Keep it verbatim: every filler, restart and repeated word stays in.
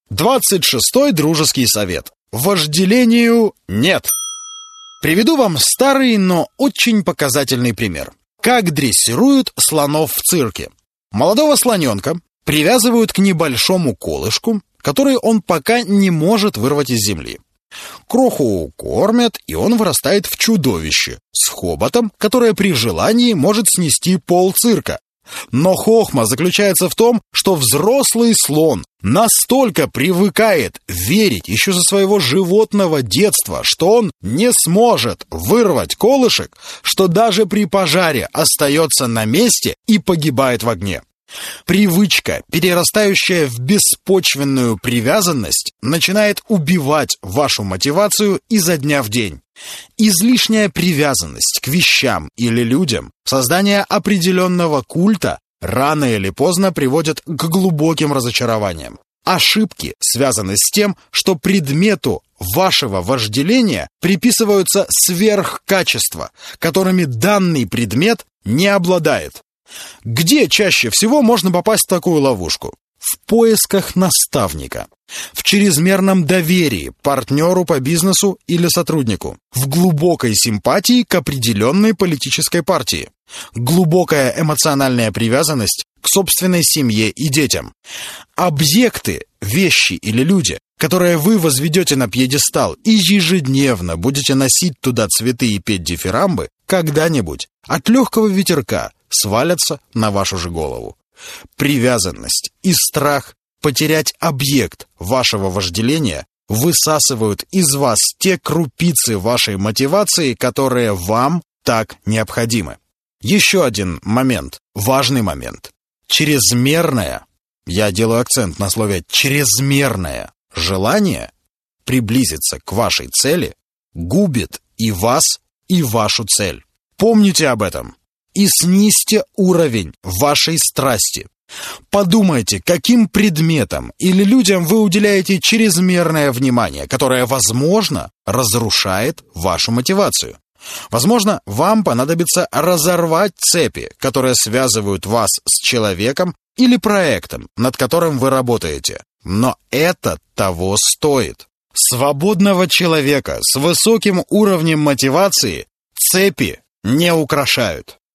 двадцать шестой дружеский совет. Вожделению нет. Приведу вам старый, но очень показательный пример. Как дрессируют слонов в цирке. Молодого слоненка привязывают к небольшому колышку, который он пока не может вырвать из земли. Кроху кормят, и он вырастает в чудовище с хоботом, которое при желании может снести пол цирка. Но хохма заключается в том, что взрослый слон настолько привыкает верить еще со своего животного детства, что он не сможет вырвать колышек, что даже при пожаре остается на месте и погибает в огне. Привычка, перерастающая в беспочвенную привязанность, начинает убивать вашу мотивацию изо дня в день. Излишняя привязанность к вещам или людям, создание определенного культа рано или поздно приводит к глубоким разочарованиям. Ошибки связаны с тем, что предмету вашего вожделения приписываются сверхкачества, которыми данный предмет не обладает. Где чаще всего можно попасть в такую ловушку? В поисках наставника, в чрезмерном доверии партнеру по бизнесу или сотруднику, в глубокой симпатии к определенной политической партии, глубокая эмоциональная привязанность к собственной семье и детям. Объекты, вещи или люди, которые вы возведете на пьедестал и ежедневно будете носить туда цветы и петь дифирамбы, когда-нибудь от легкого ветерка свалятся на вашу же голову. Привязанность и страх потерять объект вашего вожделения высасывают из вас те крупицы вашей мотивации, которые вам так необходимы. Еще один момент, важный момент. Чрезмерное, я делаю акцент на слове «чрезмерное» желание приблизиться к вашей цели губит и вас, и вашу цель. Помните об этом. И снизьте уровень вашей страсти. Подумайте, каким предметам или людям вы уделяете чрезмерное внимание, которое, возможно, разрушает вашу мотивацию. Возможно, вам понадобится разорвать цепи, которые связывают вас с человеком или проектом, над которым вы работаете. Но это того стоит. Свободного человека с высоким уровнем мотивации цепи не украшают.